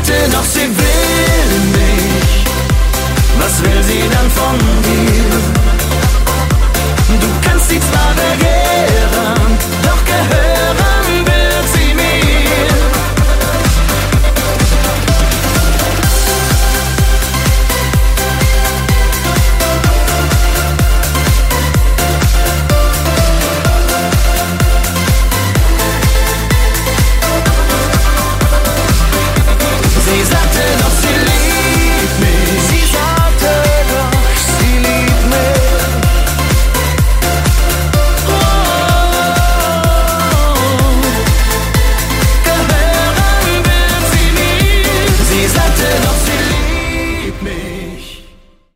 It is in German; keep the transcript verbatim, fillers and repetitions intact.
Monate, doch sie will nicht. Was will sie dann von dir? Du kannst sie zwar vergessen,